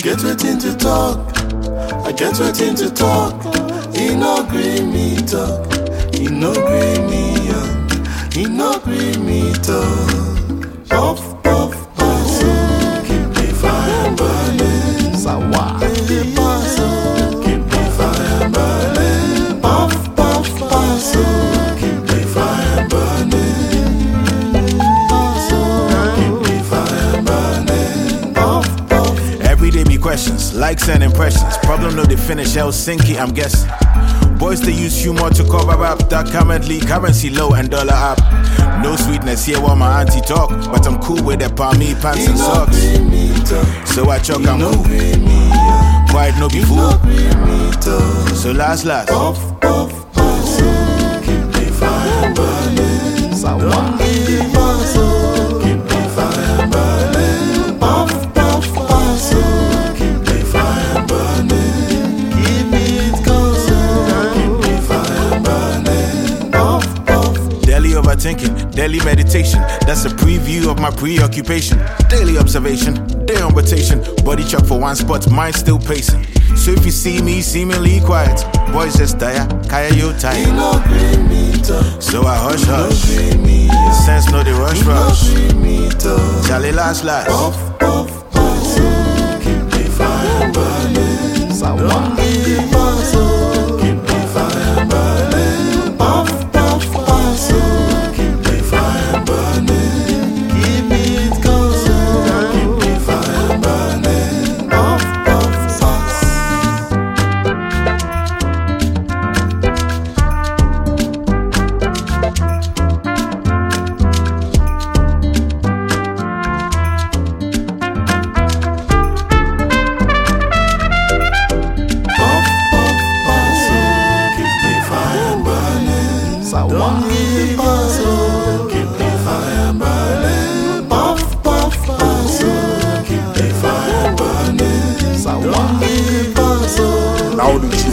get waiting to talk. I get waiting to talk. He no gree me talk. He no gree me young. He no gree me talk. Puff, puff, pass. Keep the fire burning. Sawa. Keep the fire burning. Puff, puff, pass. Keep the fire burning. Keep the fire burning. Puff, puff. Every day be questions, likes and impressions. Problem no they finish, Helsinki, I'm guessing. Boys they use humor to cover up that currently currency low and dollar up. No sweetness here while my auntie talk, but I'm cool with the palmy pants and socks. So I chuck I'm cool. Quiet no be fool. So last. Puff, puff, pass. Keep the fire burning. Sawa. Keep the fire burning. Puff, puff, pass. Keep the fire burning. Keep it going. Keep the fire burning. Puff, puff. Daily overthinking, daily meditation. That's a preview of my preoccupation. Daily observation, day on rotation. Body chuck for one spot, mind still pacing. So if you see me seemingly quiet, boys just tire, kaya you He tired. no gree me talk. So I hush hush. Gree me. Sense no the rush He no rush. gree me talk. Charlie last. Puff, puff, pass. Keep the fire burning. Sawa. Keep the fire burning. Puff, puff, pass. Keep the fire burning. Keep it going. Keep the fire burning. Puff, puff, pass. Puff, puff, pass. Keep the fire burning. Sawa. Keep the fire burning. Puff, puff, pass. Keep the fire burning. Sawa. Pass. Now the